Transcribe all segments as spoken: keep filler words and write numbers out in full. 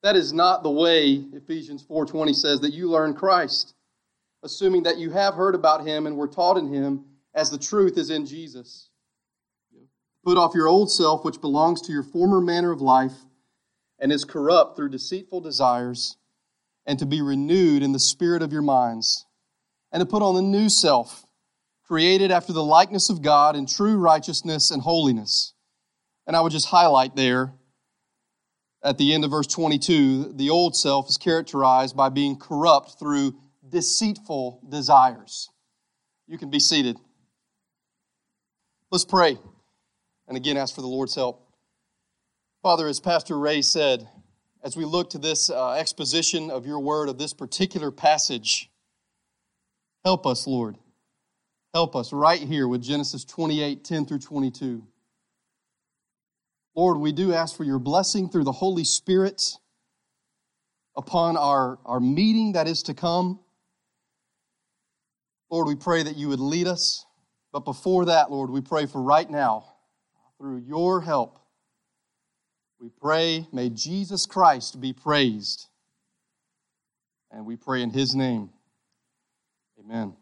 That is not the way, Ephesians four twenty says, that you learn Christ, assuming that you have heard about him and were taught in him as the truth is in Jesus. Put off your old self, which belongs to your former manner of life and is corrupt through deceitful desires, and to be renewed in the spirit of your minds, and to put on the new self, created after the likeness of God in true righteousness and holiness. And I would just highlight there, at the end of verse twenty-two, the old self is characterized by being corrupt through deceitful desires. You can be seated. Let's pray, and again ask for the Lord's help. Father, as Pastor Ray said, as we look to this uh, exposition of your word, of this particular passage, help us, Lord. Help us right here with Genesis twenty-eight, ten through twenty-two. Lord, we do ask for your blessing through the Holy Spirit upon our, our meeting that is to come. Lord, we pray that you would lead us. But before that, Lord, we pray for right now, through your help, we pray, may Jesus Christ be praised. And we pray in his name. Amen.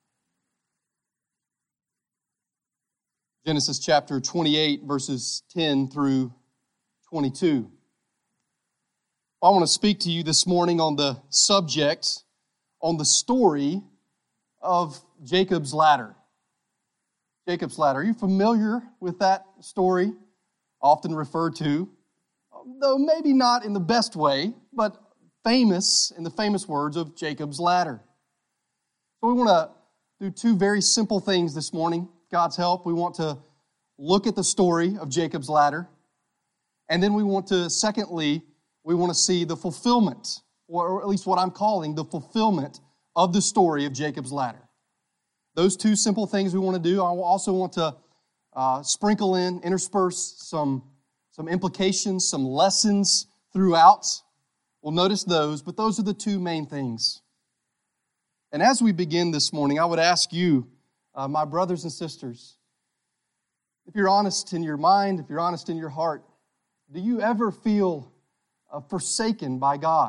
Genesis chapter twenty-eight, verses ten through twenty-two. I want to speak to you this morning on the subject, on the story of Jacob's ladder. Jacob's ladder. Are you familiar with that story? Often referred to, though maybe not in the best way, but famous in the famous words of Jacob's ladder. So we want to do two very simple things this morning. God's help. We want to look at the story of Jacob's ladder. And then we want to, secondly, we want to see the fulfillment, or at least what I'm calling the fulfillment of the story of Jacob's ladder. Those two simple things we want to do. I also want to uh, sprinkle in, intersperse some, some implications, some lessons throughout. We'll notice those, but those are the two main things. And as we begin this morning, I would ask you, Uh, my brothers and sisters, if you're honest in your mind, if you're honest in your heart, do you ever feel uh, forsaken by God?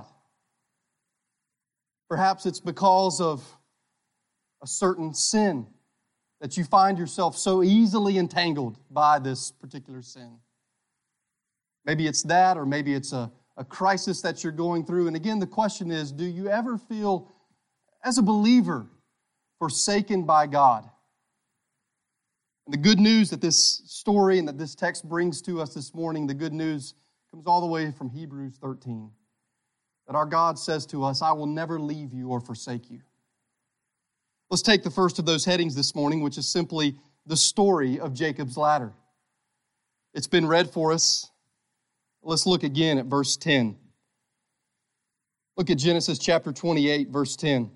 Perhaps it's because of a certain sin that you find yourself so easily entangled by this particular sin. Maybe it's that, or maybe it's a, a crisis that you're going through. And again, the question is, do you ever feel, as a believer, forsaken by God? And the good news that this story and that this text brings to us this morning, the good news comes all the way from Hebrews thirteen. That our God says to us, I will never leave you or forsake you. Let's take the first of those headings this morning, which is simply the story of Jacob's ladder. It's been read for us. Let's look again at verse ten. Look at Genesis chapter twenty-eight, verse ten.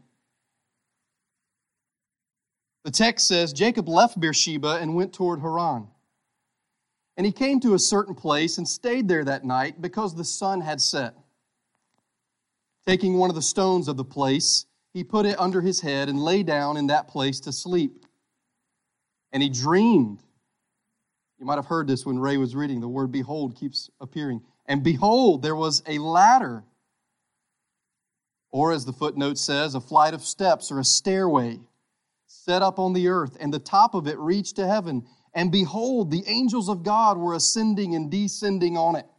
The text says, Jacob left Beersheba and went toward Haran. And he came to a certain place and stayed there that night because the sun had set. Taking one of the stones of the place, he put it under his head and lay down in that place to sleep. And he dreamed. You might have heard this when Ray was reading. The word behold keeps appearing. And behold, there was a ladder. Or as the footnote says, a flight of steps or a stairway set up on the earth, and the top of it reached to heaven. And behold, the angels of God were ascending and descending on it.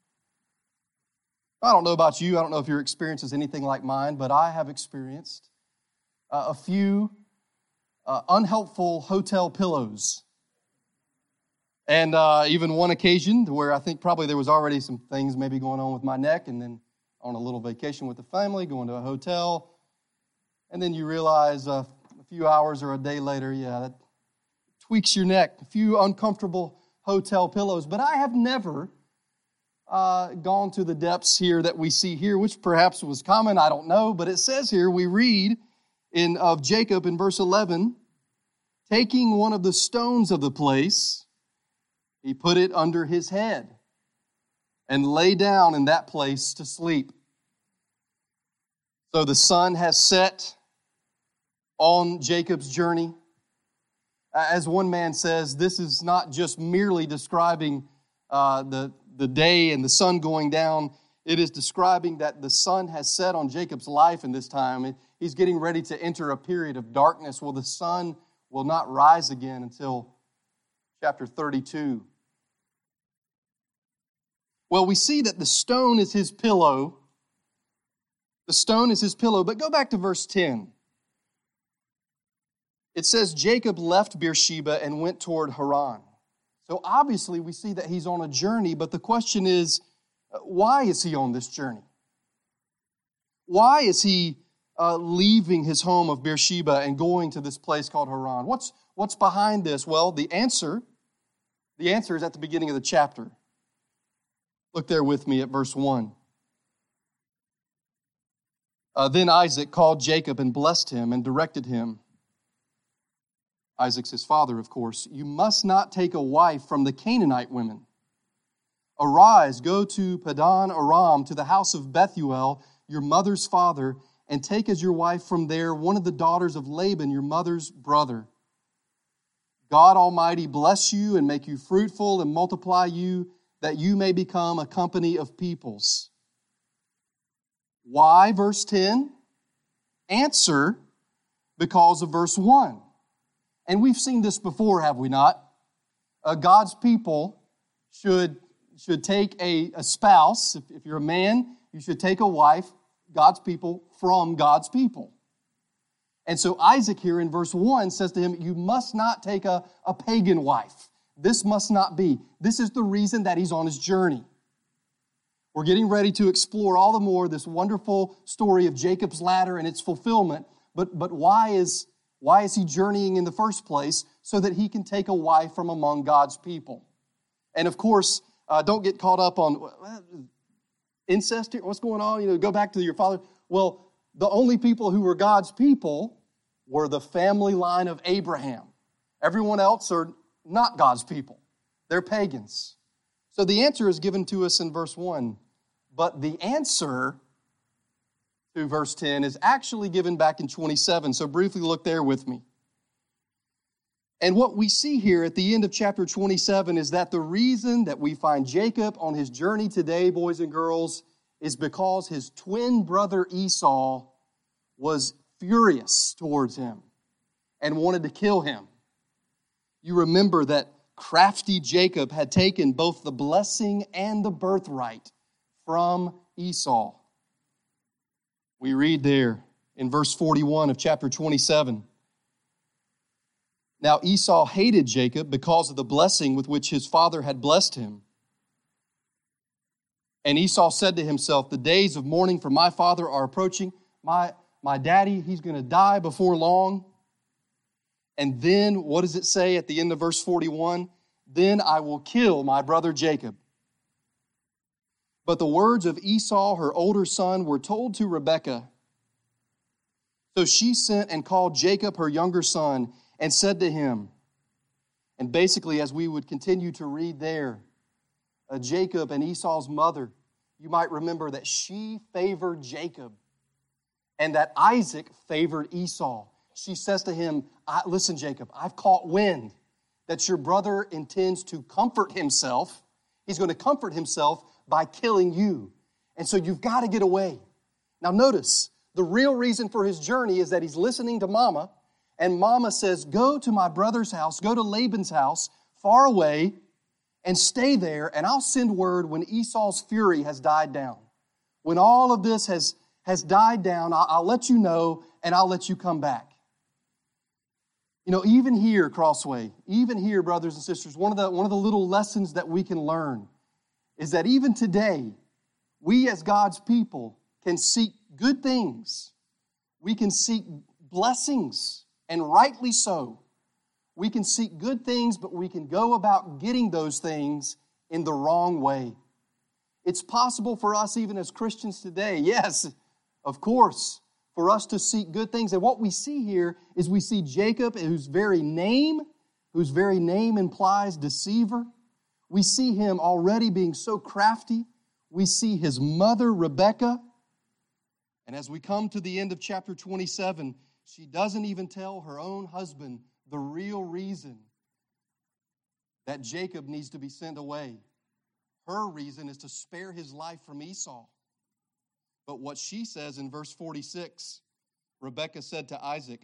I don't know about you. I don't know if your experience is anything like mine, but I have experienced uh, a few uh, unhelpful hotel pillows. And uh, even one occasion where I think probably there was already some things maybe going on with my neck, and then on a little vacation with the family, going to a hotel, and then you realize uh, a few hours or a day later, yeah, that tweaks your neck. A few uncomfortable hotel pillows. But I have never uh, gone to the depths here that we see here, which perhaps was common, I don't know. But it says here, we read in of Jacob in verse eleven, taking one of the stones of the place, he put it under his head and lay down in that place to sleep. So the sun has set on Jacob's journey. As one man says, this is not just merely describing uh, the, the day and the sun going down. It is describing that the sun has set on Jacob's life in this time. He's getting ready to enter a period of darkness. Well, the sun will not rise again until chapter thirty-two. Well, we see that the stone is his pillow. The stone is his pillow. But go back to verse ten. It says, Jacob left Beersheba and went toward Haran. So obviously we see that he's on a journey, but the question is, why is he on this journey? Why is he uh, leaving his home of Beersheba and going to this place called Haran? What's, what's behind this? Well, the answer, the answer is at the beginning of the chapter. Look there with me at verse one. Uh, then Isaac called Jacob and blessed him and directed him. Isaac's his father, of course. You must not take a wife from the Canaanite women. Arise, go to Padan Aram, to the house of Bethuel, your mother's father, and take as your wife from there one of the daughters of Laban, your mother's brother. God Almighty bless you and make you fruitful and multiply you, that you may become a company of peoples. Why, verse ten? Answer, because of verse one. And we've seen this before, have we not? Uh, God's people should, should take a, a spouse. If, if you're a man, you should take a wife, God's people, from God's people. And so Isaac here in verse one says to him, you must not take a, a pagan wife. This must not be. This is the reason that he's on his journey. We're getting ready to explore all the more this wonderful story of Jacob's ladder and its fulfillment. But, but why is... Why is he journeying in the first place? So that he can take a wife from among God's people. And of course, uh, don't get caught up on well, incest here. What's going on? You know, go back to your father. Well, the only people who were God's people were the family line of Abraham. Everyone else are not God's people. They're pagans. So the answer is given to us in verse one. But the answer through verse ten is actually given back in twenty-seven. So briefly look there with me. And what we see here at the end of chapter twenty-seven is that the reason that we find Jacob on his journey today, boys and girls, is because his twin brother Esau was furious towards him and wanted to kill him. You remember that crafty Jacob had taken both the blessing and the birthright from Esau. We read there in verse forty-one of chapter twenty-seven. Now Esau hated Jacob because of the blessing with which his father had blessed him. And Esau said to himself, the days of mourning for my father are approaching. My, my daddy, he's going to die before long. And then, what does it say at the end of verse forty-one? Then I will kill my brother Jacob. But the words of Esau, her older son, were told to Rebekah. So she sent and called Jacob, her younger son, and said to him, and basically as we would continue to read there, uh, Jacob and Esau's mother, you might remember that she favored Jacob and that Isaac favored Esau. She says to him, listen, Jacob, I've caught wind that your brother intends to comfort himself. He's going to comfort himself by killing you. And so you've got to get away. Now notice, the real reason for his journey is that he's listening to Mama, and Mama says, go to my brother's house, go to Laban's house, far away, and stay there, and I'll send word when Esau's fury has died down. When all of this has, has died down, I'll, I'll let you know, and I'll let you come back. You know, even here, Crossway, even here, brothers and sisters, one of the, one of the little lessons that we can learn is that even today, we as God's people can seek good things. We can seek blessings, and rightly so. We can seek good things, but we can go about getting those things in the wrong way. It's possible for us, even as Christians today, yes, of course, for us to seek good things. And what we see here is we see Jacob, whose very name, whose very name implies deceiver. We see him already being so crafty. We see his mother, Rebekah. And as we come to the end of chapter twenty-seven, she doesn't even tell her own husband the real reason that Jacob needs to be sent away. Her reason is to spare his life from Esau. But what she says in verse forty-six, Rebekah said to Isaac,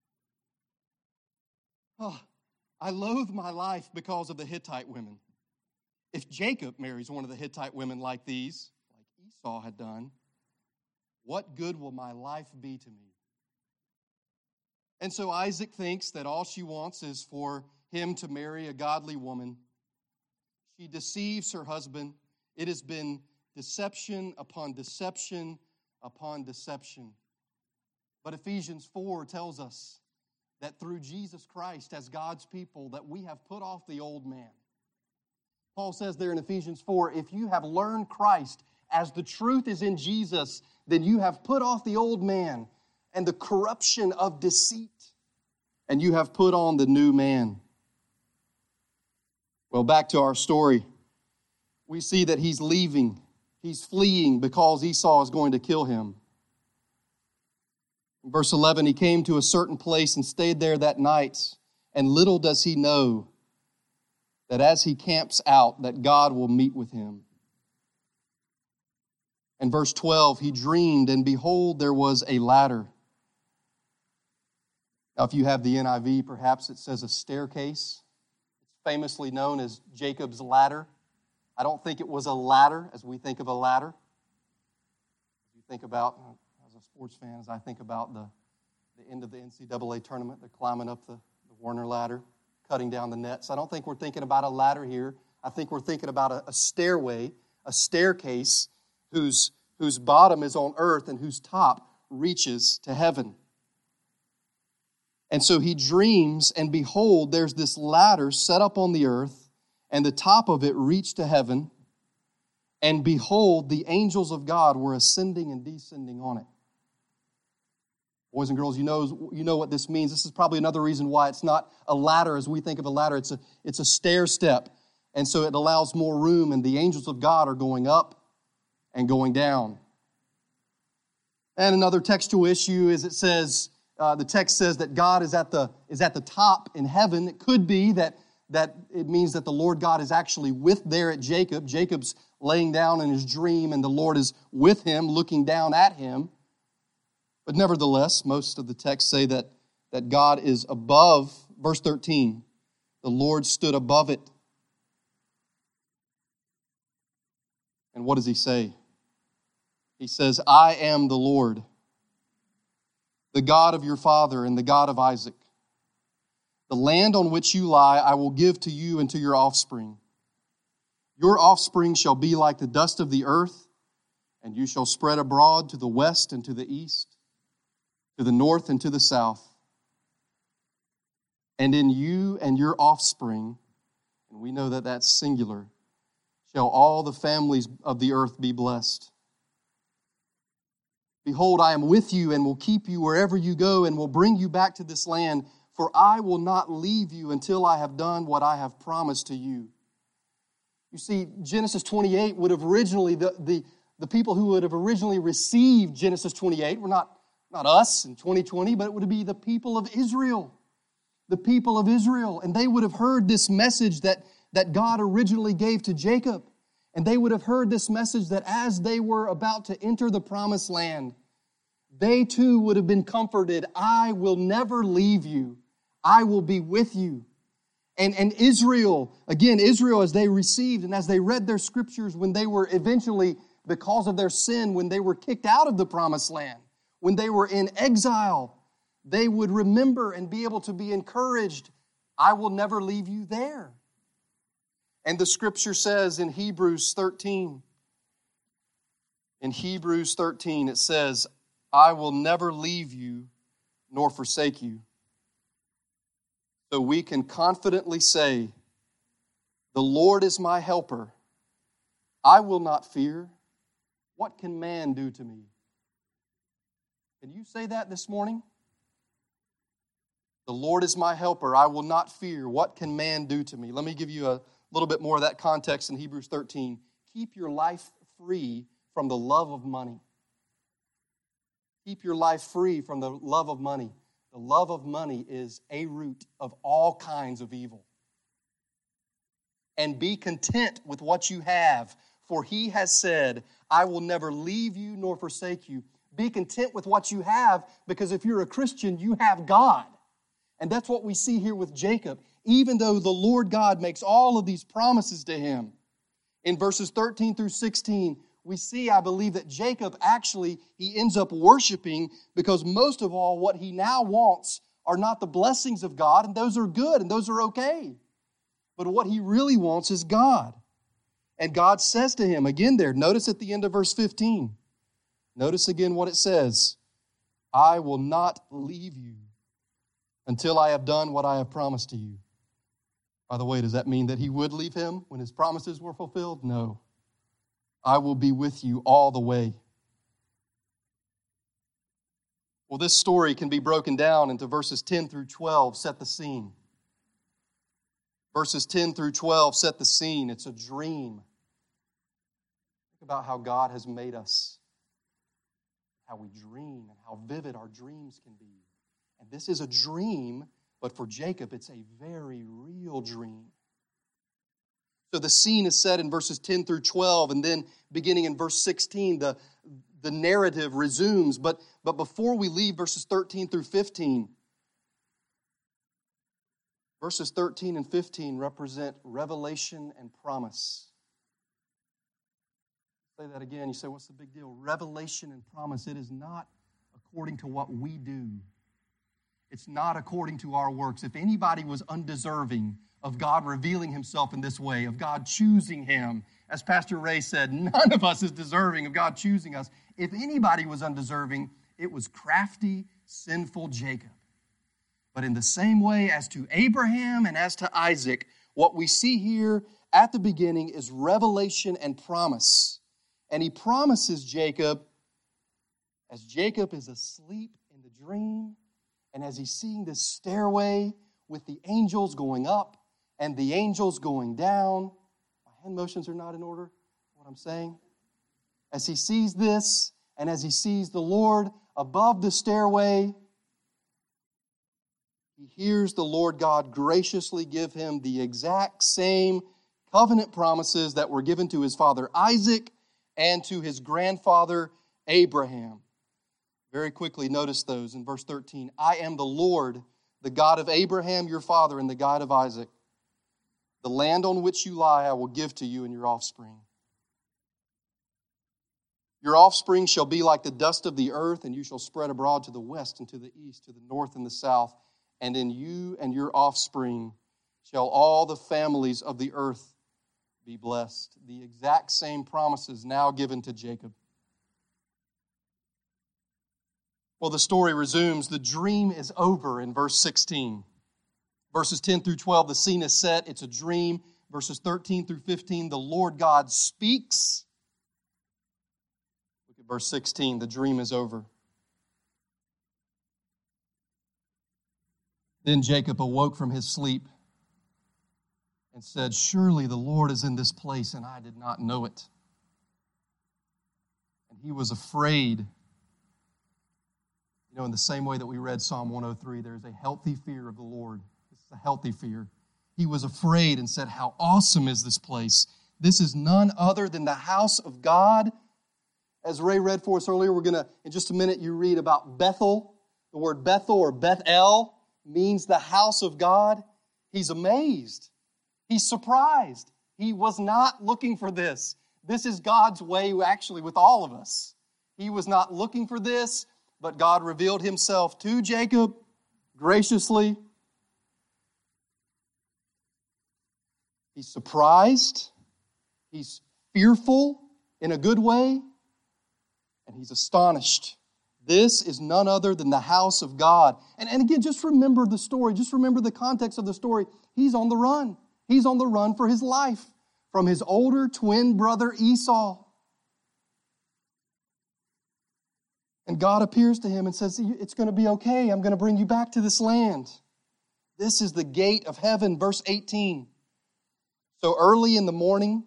oh, I loathe my life because of the Hittite women. If Jacob marries one of the Hittite women like these, like Esau had done, what good will my life be to me? And so Isaac thinks that all she wants is for him to marry a godly woman. She deceives her husband. It has been deception upon deception upon deception. But Ephesians four tells us that through Jesus Christ as God's people that we have put off the old man. Paul says there in Ephesians four, if you have learned Christ as the truth is in Jesus, then you have put off the old man and the corruption of deceit, and you have put on the new man. Well, back to our story. We see that he's leaving. He's fleeing because Esau is going to kill him. In verse eleven, he came to a certain place and stayed there that night, and little does he know that as he camps out, that God will meet with him. In verse twelve, he dreamed, and behold, there was a ladder. Now, if you have the N I V, perhaps it says a staircase. It's famously known as Jacob's ladder. I don't think it was a ladder as we think of a ladder. As you think about, as a sports fan, as I think about the, the end of the N C double A tournament, they're climbing up the, the Warner ladder, cutting down the nets. I don't think we're thinking about a ladder here. I think we're thinking about a, a stairway, a staircase whose, whose bottom is on earth and whose top reaches to heaven. And so he dreams, and behold, there's this ladder set up on the earth, and the top of it reached to heaven. And behold, the angels of God were ascending and descending on it. Boys and girls, you know, you know what this means. This is probably another reason why it's not a ladder as we think of a ladder. It's a, it's a stair step. And so it allows more room, and the angels of God are going up and going down. And another textual issue is it says, Uh, the text says that God is at the is at the top in heaven. It could be that, that it means that the Lord God is actually with there at Jacob. Jacob's laying down in his dream, and the Lord is with him, looking down at him. But nevertheless, most of the texts say that, that God is above. Verse thirteen, the Lord stood above it. And what does he say? He says, I am the Lord, the God of your father and the God of Isaac. The land on which you lie I will give to you and to your offspring. Your offspring shall be like the dust of the earth, and you shall spread abroad to the west and to the east, to the north and to the south. And in you and your offspring, and we know that that's singular, shall all the families of the earth be blessed. Behold, I am with you and will keep you wherever you go and will bring you back to this land, for I will not leave you until I have done what I have promised to you. You see, Genesis twenty-eight would have originally, the, the, the people who would have originally received Genesis twenty-eight were not, not us in twenty twenty, but it would be the people of Israel. The people of Israel. And they would have heard this message that, that God originally gave to Jacob. And they would have heard this message that as they were about to enter the promised land, they too would have been comforted. I will never leave you. I will be with you. And, and Israel, again, Israel, as they received and as they read their scriptures when they were eventually, because of their sin, when they were kicked out of the promised land, when they were in exile, they would remember and be able to be encouraged. I will never leave you there. And the scripture says in Hebrews thirteen, in Hebrews thirteen, it says, I will never leave you nor forsake you. So we can confidently say, the Lord is my helper. I will not fear. What can man do to me? Can you say that this morning? The Lord is my helper. I will not fear. What can man do to me? Let me give you a little bit more of that context in Hebrews thirteen. Keep your life free from the love of money. Keep your life free from the love of money. The love of money is a root of all kinds of evil. and be content with what you have. For he has said, I will never leave you nor forsake you. Be content with what you have, because if you're a Christian, you have God. And that's what we see here with Jacob. Even though the Lord God makes all of these promises to him, in verses thirteen through sixteen, we see, I believe, that Jacob actually, he ends up worshiping, because most of all, what he now wants are not the blessings of God, and those are good, and those are okay. But what he really wants is God. And God says to him, again there, notice at the end of verse fifteen, notice again what it says, I will not leave you until I have done what I have promised to you. By the way, does that mean that he would leave him when his promises were fulfilled? No. I will be with you all the way. Well, this story can be broken down into verses ten through twelve, set the scene. Verses ten through twelve set the scene. It's a dream. Think about how God has made us, how we dream, and how vivid our dreams can be. And this is a dream, but for Jacob, it's a very real dream. So the scene is set in verses ten through twelve, and then beginning in verse sixteen, the, the narrative resumes. But, but before we leave verses thirteen through fifteen, verses thirteen and fifteen represent revelation and promise. Say that again. You say, what's the big deal? Revelation and promise. It is not according to what we do. It's not according to our works. If anybody was undeserving of God revealing himself in this way, of God choosing him, as Pastor Ray said, none of us is deserving of God choosing us. If anybody was undeserving, it was crafty, sinful Jacob. But in the same way as to Abraham and as to Isaac, what we see here at the beginning is revelation and promise. And he promises Jacob, as Jacob is asleep in the dream, and as he's seeing this stairway with the angels going up and the angels going down. My hand motions are not in order, what I'm saying. As he sees this, and as he sees the Lord above the stairway, he hears the Lord God graciously give him the exact same covenant promises that were given to his father Isaac and to his grandfather Abraham. Very quickly, notice those in verse thirteen. I am the Lord, the God of Abraham, your father, and the God of Isaac. The land on which you lie I will give to you and your offspring. Your offspring shall be like the dust of the earth, and you shall spread abroad to the west and to the east, to the north and the south. And in you and your offspring shall all the families of the earth be blessed. The exact same promises now given to Jacob. Well, the story resumes. The dream is over in verse sixteen. Verses ten through twelve, the scene is set. It's a dream. Verses thirteen through fifteen, the Lord God speaks. Look at verse sixteen. The dream is over. Then Jacob awoke from his sleep and said, surely the Lord is in this place, and I did not know it. And he was afraid. You know, in the same way that we read Psalm one oh three, there is a healthy fear of the Lord. This is a healthy fear. He was afraid and said, how awesome is this place? This is none other than the house of God. As Ray read for us earlier, we're going to, in just a minute, you read about Bethel. The word Bethel or Bethel means the house of God. He's amazed. He's surprised. He was not looking for this. This is God's way, actually, with all of us. He was not looking for this, but God revealed himself to Jacob graciously. He's surprised. He's fearful in a good way. And he's astonished. This is none other than the house of God. And, and again, just remember the story. Just remember the context of the story. He's on the run. He's on the run for his life from his older twin brother Esau. And God appears to him and says, it's going to be okay. I'm going to bring you back to this land. This is the gate of heaven, verse eighteen. So early in the morning,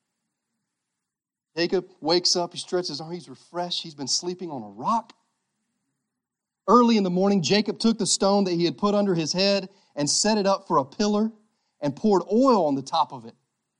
Jacob wakes up, he stretches his arms, he's refreshed, he's been sleeping on a rock. Early in the morning, Jacob took the stone that he had put under his head and set it up for a pillar and poured oil on the top of it.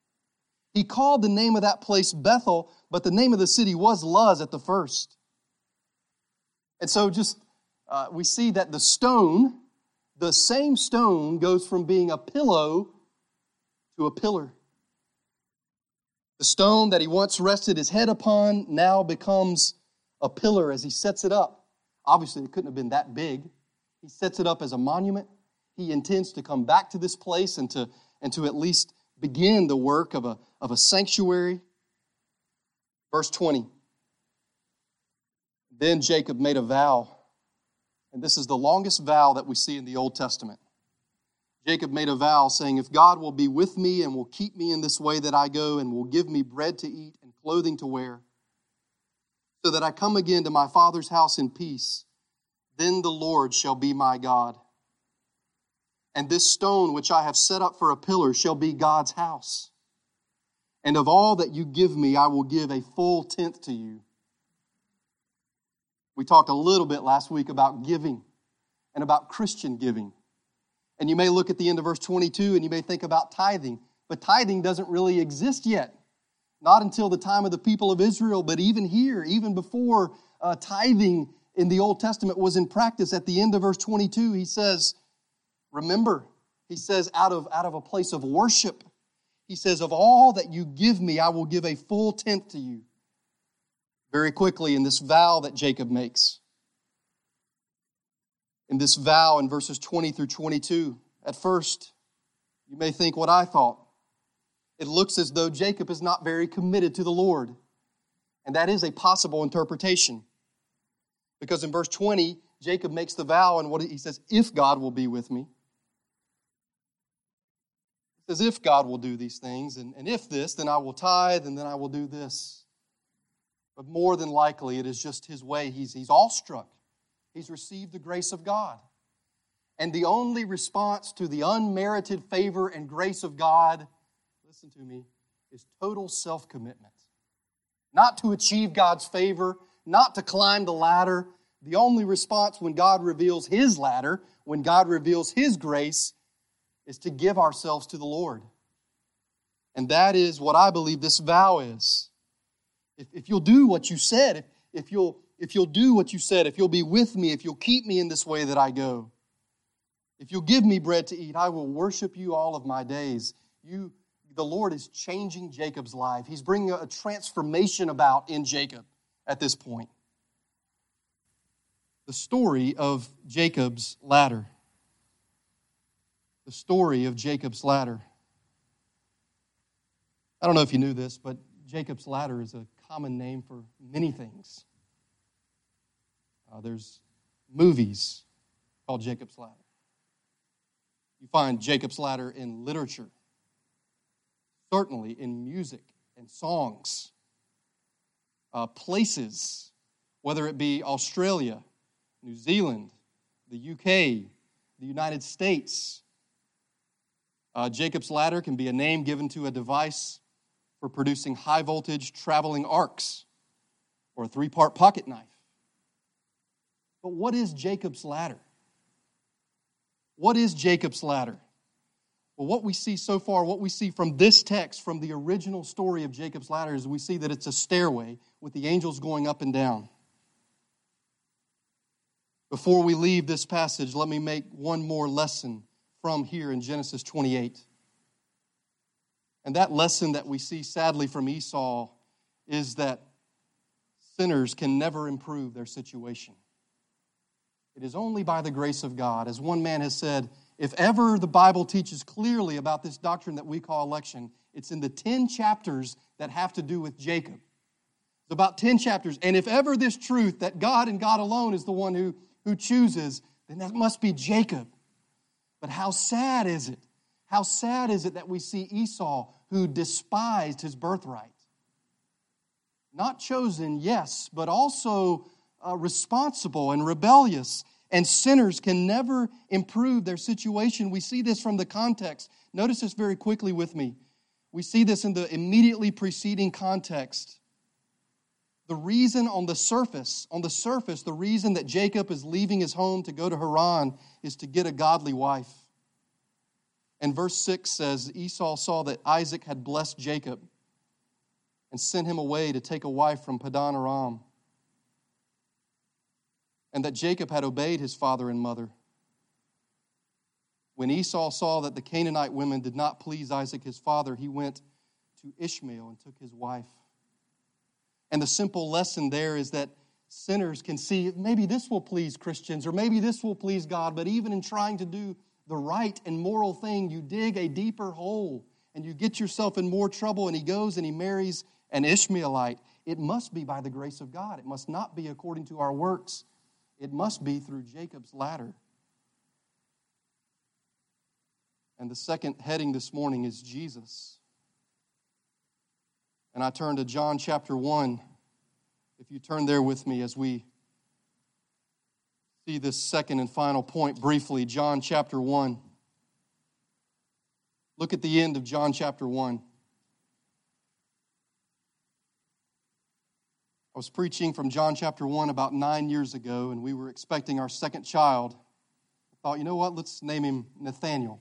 He called the name of that place Bethel, but the name of the city was Luz at the first. And so just, uh, we see that the stone, the same stone goes from being a pillow to a pillar. The stone that he once rested his head upon now becomes a pillar as he sets it up. Obviously, it couldn't have been that big. He sets it up as a monument. He intends to come back to this place and to, and to at least begin the work of a, of a sanctuary. Verse twenty. Then Jacob made a vow, and this is the longest vow that we see in the Old Testament. Jacob made a vow saying, if God will be with me and will keep me in this way that I go and will give me bread to eat and clothing to wear, so that I come again to my father's house in peace, then the Lord shall be my God. And this stone which I have set up for a pillar shall be God's house. And of all that you give me, I will give a full tenth to you. We talked a little bit last week about giving and about Christian giving. And you may look at the end of verse twenty-two and you may think about tithing. But tithing doesn't really exist yet. Not until the time of the people of Israel, but even here, even before uh, tithing in the Old Testament was in practice, at the end of verse twenty-two, he says, remember, he says, out of, out of a place of worship, he says, of all that you give me, I will give a full tenth to you. Very quickly in this vow that Jacob makes. In this vow in verses twenty through twenty-two, at first, you may think what I thought. It looks as though Jacob is not very committed to the Lord. And that is a possible interpretation. Because in verse twenty, Jacob makes the vow, and what he says, if God will be with me. He says, if God will do these things, and, and if this, then I will tithe, and then I will do this. But more than likely, it is just his way. He's, he's awestruck. He's received the grace of God. And the only response to the unmerited favor and grace of God, listen to me, is total self-commitment. Not to achieve God's favor, not to climb the ladder. The only response when God reveals His ladder, when God reveals His grace, is to give ourselves to the Lord. And that is what I believe this vow is. If, if you'll do what you said, if, if you'll if you'll do what you said, if you'll be with me, if you'll keep me in this way that I go, if you'll give me bread to eat, I will worship you all of my days. You, the Lord is changing Jacob's life. He's bringing a transformation about in Jacob at this point. The story of Jacob's ladder. The story of Jacob's ladder. I don't know if you knew this, but Jacob's ladder is a common name for many things. Uh, there's movies called Jacob's Ladder. You find Jacob's Ladder in literature, certainly in music and songs, uh, places, whether it be Australia, New Zealand, the U K, the United States. Uh, Jacob's Ladder can be a name given to a device for producing high-voltage traveling arcs or a three-part pocket knife. But what is Jacob's ladder? What is Jacob's ladder? Well, what we see so far, what we see from this text, from the original story of Jacob's ladder, is we see that it's a stairway with the angels going up and down. Before we leave this passage, let me make one more lesson from here in Genesis twenty-eight. And that lesson that we see sadly from Esau is that sinners can never improve their situation. It is only by the grace of God. As one man has said, if ever the Bible teaches clearly about this doctrine that we call election, it's in the ten chapters that have to do with Jacob. It's about ten chapters. And if ever this truth that God and God alone is the one who, who chooses, then that must be Jacob. But how sad is it? How sad is it that we see Esau, who despised his birthright? Not chosen, yes, but also uh, responsible and rebellious. And sinners can never improve their situation. We see this from the context. Notice this very quickly with me. We see this in the immediately preceding context. The reason on the surface, on the surface, the reason that Jacob is leaving his home to go to Haran is to get a godly wife. And verse six says, Esau saw that Isaac had blessed Jacob, and sent him away to take a wife from Paddan Aram, and that Jacob had obeyed his father and mother. When Esau saw that the Canaanite women did not please Isaac his father, he went to Ishmael and took his wife. And the simple lesson there is that sinners can see, maybe this will please Christians, or maybe this will please God, but even in trying to do the right and moral thing, you dig a deeper hole and you get yourself in more trouble, and he goes and he marries an Ishmaelite. It must be by the grace of God. It must not be according to our works. It must be through Jacob's ladder. And the second heading this morning is Jesus. And I turn to John chapter one. If you turn there with me as we see this second and final point briefly, John chapter one. Look at the end of John chapter one. I was preaching from John chapter one about nine years ago, and we were expecting our second child. I thought, you know what, let's name him Nathaniel.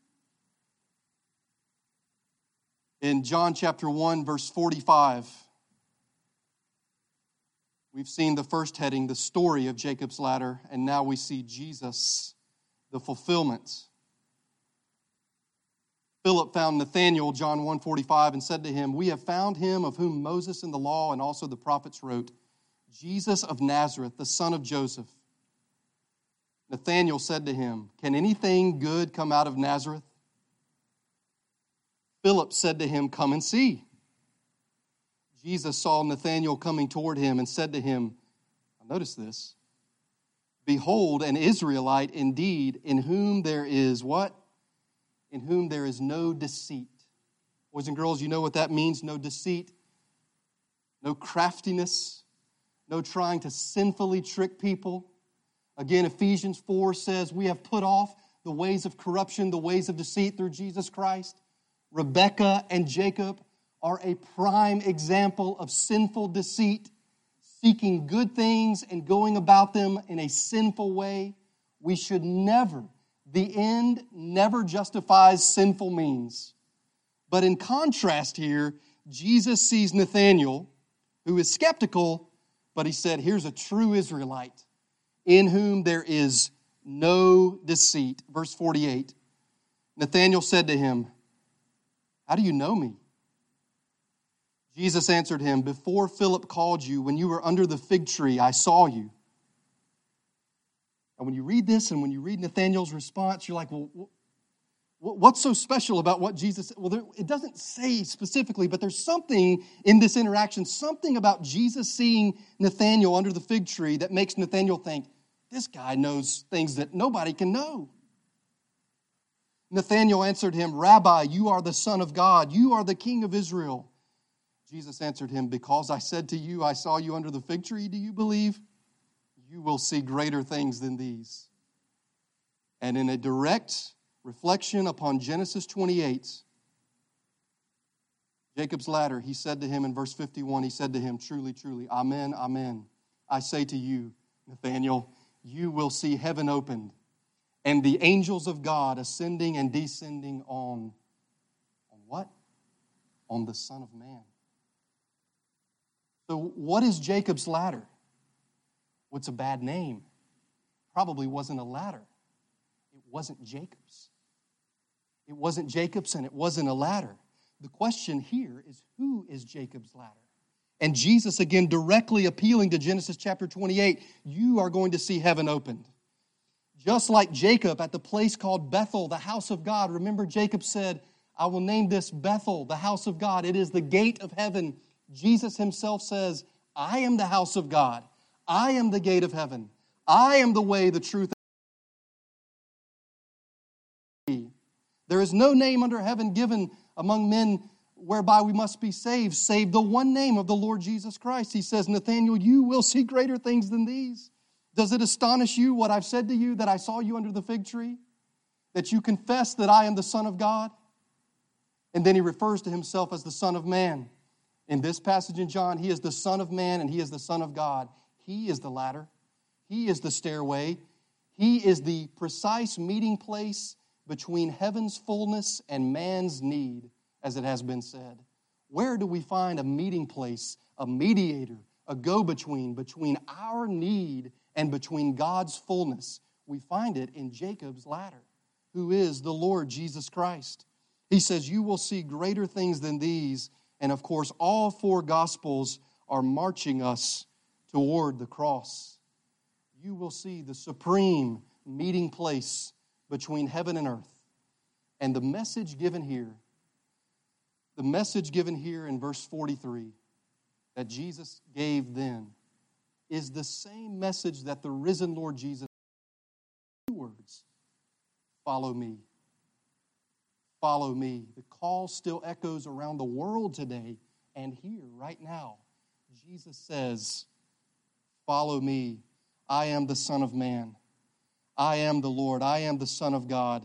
In John chapter one, verse forty-five, we've seen the first heading, the story of Jacob's ladder, and now we see Jesus, the fulfillment. Philip found Nathanael, John one forty-five, and said to him, "We have found him of whom Moses in the law and also the prophets wrote, Jesus of Nazareth, the son of Joseph." Nathanael said to him, "Can anything good come out of Nazareth?" Philip said to him, "Come and see." Jesus saw Nathanael coming toward him and said to him, notice this, "Behold, an Israelite indeed, in whom there is" what? "In whom there is no deceit." Boys and girls, you know what that means, no deceit, no craftiness, no trying to sinfully trick people. Again, Ephesians four says we have put off the ways of corruption, the ways of deceit through Jesus Christ. Rebekah and Jacob are a prime example of sinful deceit, seeking good things and going about them in a sinful way. We should never, the end never justifies sinful means. But in contrast here, Jesus sees Nathanael, who is skeptical, but he said, here's a true Israelite, in whom there is no deceit. Verse forty-eight, Nathanael said to him, "How do you know me?" Jesus answered him, "Before Philip called you, when you were under the fig tree, I saw you." And when you read this and when you read Nathanael's response, you're like, well, what's so special about what Jesus said? Well, there, it doesn't say specifically, but there's something in this interaction, something about Jesus seeing Nathanael under the fig tree that makes Nathanael think, this guy knows things that nobody can know. Nathanael answered him, "Rabbi, you are the Son of God. You are the King of Israel." Jesus answered him, "Because I said to you, I saw you under the fig tree, do you believe? You will see greater things than these." And in a direct reflection upon Genesis twenty-eight, Jacob's ladder, he said to him in verse fifty-one, he said to him, "Truly, truly, amen, amen. I say to you, Nathanael, you will see heaven opened, and the angels of God ascending and descending on, on what? On the Son of Man." So what is Jacob's ladder? What's a bad name? Probably wasn't a ladder. It wasn't Jacob's. It wasn't Jacob's and it wasn't a ladder. The question here is, who is Jacob's ladder? And Jesus, again, directly appealing to Genesis chapter twenty-eight, you are going to see heaven opened. Just like Jacob at the place called Bethel, the house of God. Remember, Jacob said, "I will name this Bethel, the house of God. It is the gate of heaven." Jesus himself says, "I am the house of God. I am the gate of heaven. I am the way, the truth, and the life." There is no name under heaven given among men whereby we must be saved, save the one name of the Lord Jesus Christ. He says, "Nathanael, you will see greater things than these." Does it astonish you what I've said to you, that I saw you under the fig tree? That you confess that I am the Son of God? And then he refers to himself as the Son of Man. In this passage in John, he is the Son of Man and he is the Son of God. He is the ladder. He is the stairway. He is the precise meeting place between heaven's fullness and man's need, as it has been said. Where do we find a meeting place, a mediator, a go-between between our need and between God's fullness? We find it in Jacob's ladder, who is the Lord Jesus Christ. He says, you will see greater things than these. And of course, all four Gospels are marching us toward the cross. You will see the supreme meeting place between heaven and earth. And the message given here, the message given here in verse forty-three that Jesus gave then is the same message that the risen Lord Jesus gave. Two words, follow me. Follow me. The call still echoes around the world today and here right now. Jesus says, follow me. I am the Son of Man. I am the Lord. I am the Son of God.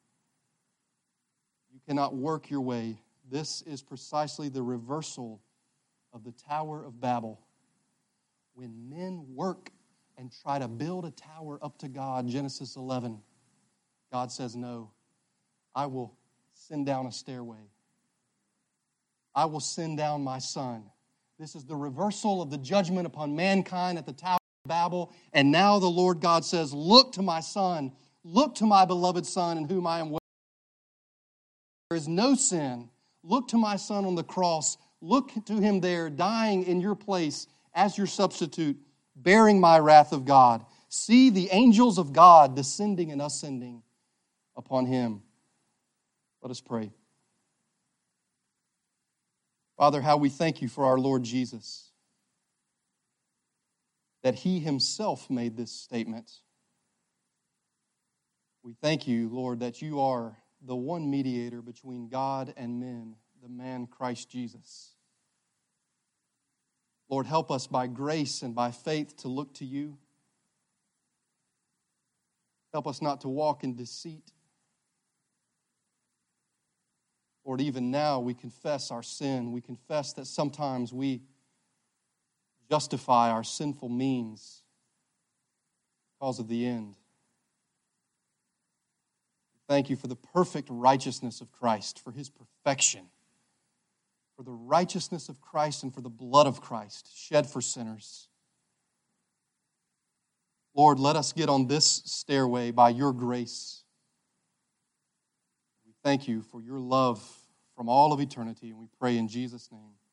You cannot work your way. This is precisely the reversal of the Tower of Babel. When men work and try to build a tower up to God, Genesis eleven, God says, no, I will send down a stairway. I will send down my Son. This is the reversal of the judgment upon mankind at the Tower of Babel. And now the Lord God says, look to my Son. Look to my beloved Son in whom I am well. There is no sin. Look to my Son on the cross. Look to him there, dying in your place as your substitute, bearing my wrath of God. See the angels of God descending and ascending upon him. Let us pray. Father, how we thank you for our Lord Jesus, that he himself made this statement. We thank you, Lord, that you are the one mediator between God and men, the man Christ Jesus. Lord, help us by grace and by faith to look to you. Help us not to walk in deceit. Lord, even now we confess our sin. We confess that sometimes we justify our sinful means because of the end. Thank you for the perfect righteousness of Christ, for his perfection, for the righteousness of Christ and for the blood of Christ shed for sinners. Lord, let us get on this stairway by your grace. We thank you for your love from all of eternity, and we pray in Jesus' name.